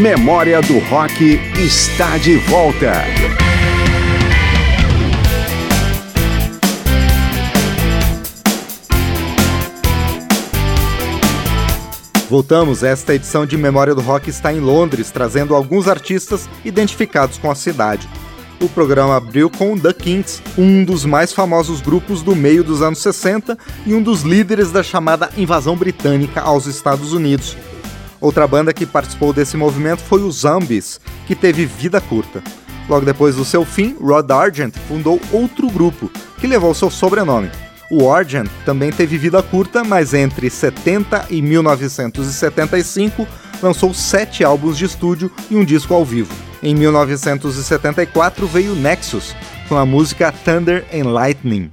Memória do Rock está de volta. Voltamos, esta edição de Memória do Rock está em Londres, trazendo alguns artistas identificados com a cidade. O programa abriu com The Kinks, um dos mais famosos grupos do meio dos anos 60 e um dos líderes da chamada invasão britânica aos Estados Unidos. Outra banda que participou desse movimento foi os Zombies, que teve vida curta. Logo depois do seu fim, Rod Argent fundou outro grupo, que levou seu sobrenome. O Argent também teve vida curta, mas entre 70 e 1975 lançou 7 álbuns de estúdio e um disco ao vivo. Em 1974 veio Nexus, com a música Thunder and Lightning.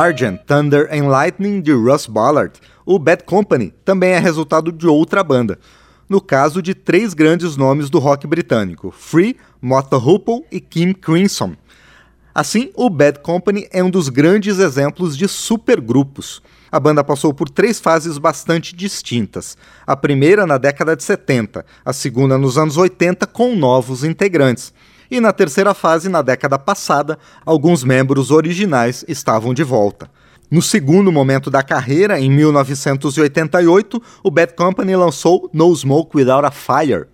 Sgt. Thunder and Lightning de Russ Ballard, o Bad Company também é resultado de outra banda. No caso de 3 grandes nomes do rock britânico, Free, Mott Hoople e King Crimson. Assim, o Bad Company é um dos grandes exemplos de supergrupos. A banda passou por 3 fases bastante distintas. A primeira na década de 70, a segunda nos anos 80 com novos integrantes. E na terceira fase, na década passada, alguns membros originais estavam de volta. No segundo momento da carreira, em 1988, o Bad Company lançou No Smoke Without a Fire.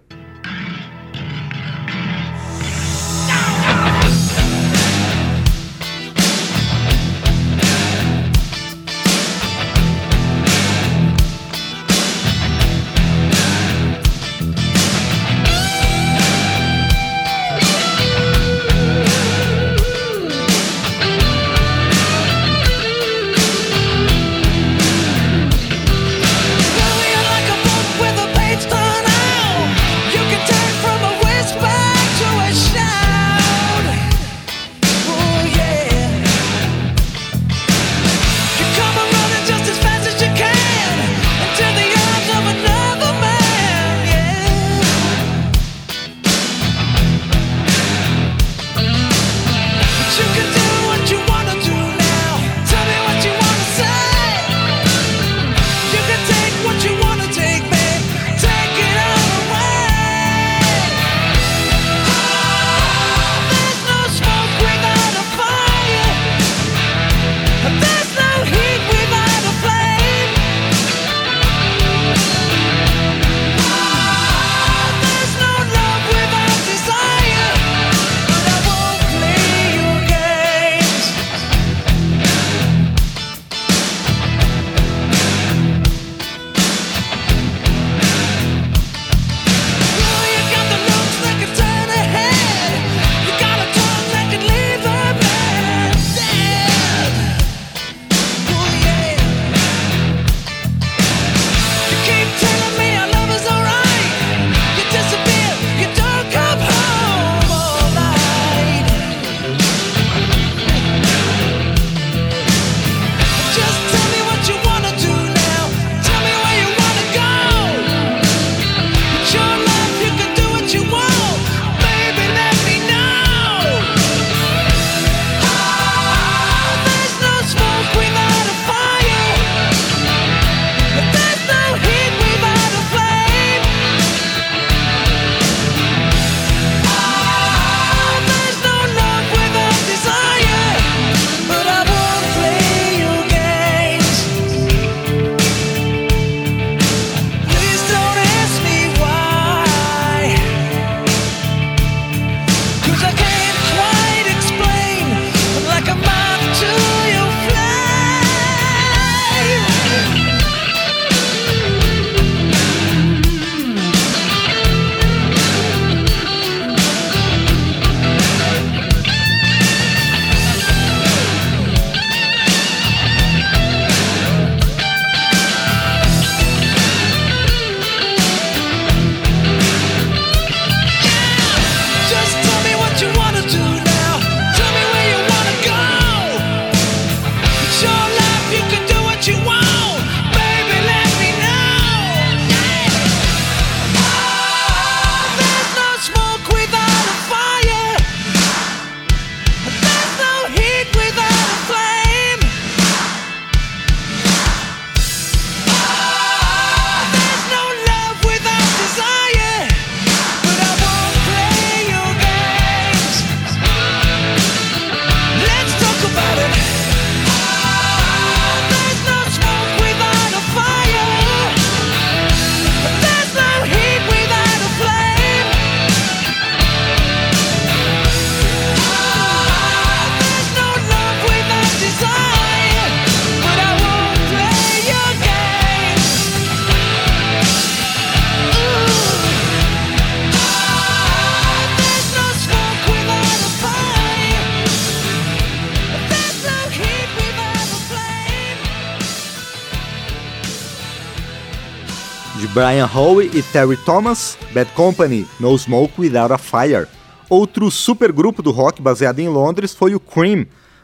de Brian Howe e Terry Thomas, Bad Company, No Smoke Without a Fire. Outro supergrupo do rock baseado em Londres foi o Cream.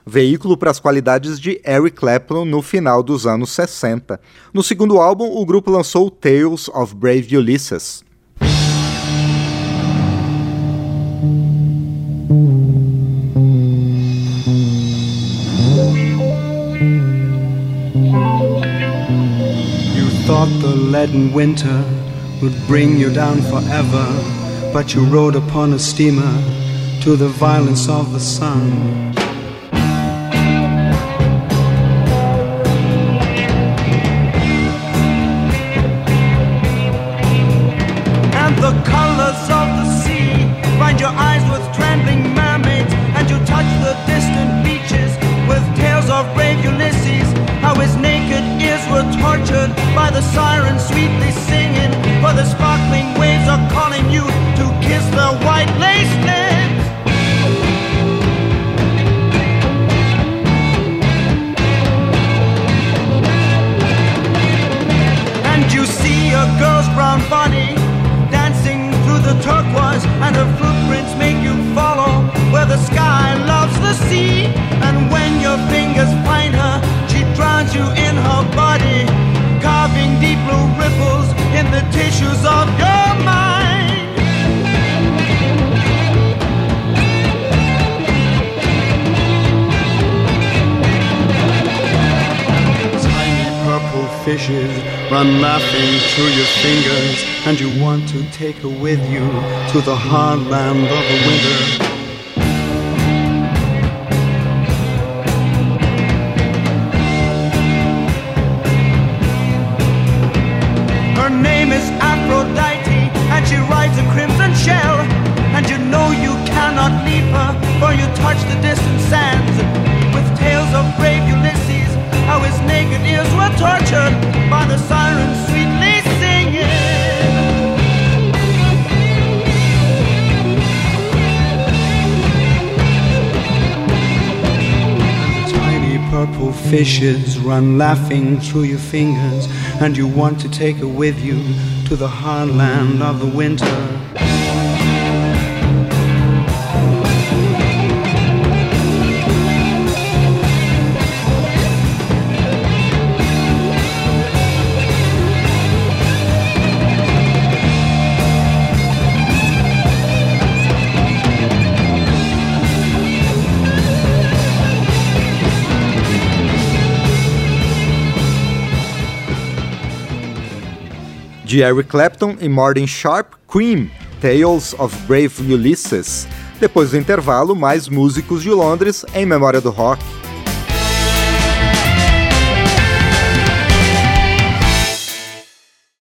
veículo para as qualidades de Eric Clapton no final dos anos 60. No segundo álbum, o grupo lançou Tales of Brave Ulysses. Thought the leaden winter would bring you down forever, but you rode upon a steamer to the violence of the sun. And the colors of the sea bind your eyes with trembling mermaids, and you touch the distant beaches with tales of brave Ulysses, how his naked ears were tortured by the sirens sweetly singing, for the sparkling waves are calling you to kiss their white lace lips. And you see a girl's brown body dancing through the turquoise, and her footprints make you follow where the sky loves the sea. And when your fingers find her, she drowns you in her body, carving deep blue ripples in the tissues of your mind. Tiny purple fishes run laughing through your fingers, and you want to take her with you to the hard land of the winter. Aphrodite, and she rides a crimson shell, and you know you cannot leave her, for you touch the distant sands with tales of brave Ulysses, how his naked ears were tortured by the sirens sweetly singing. Tiny purple fishes run laughing through your fingers, and you want to take her with you to the hard land of the winter. De Eric Clapton e Martin Sharp, Cream, Tales of Brave Ulysses. Depois do intervalo, mais músicos de Londres em memória do rock.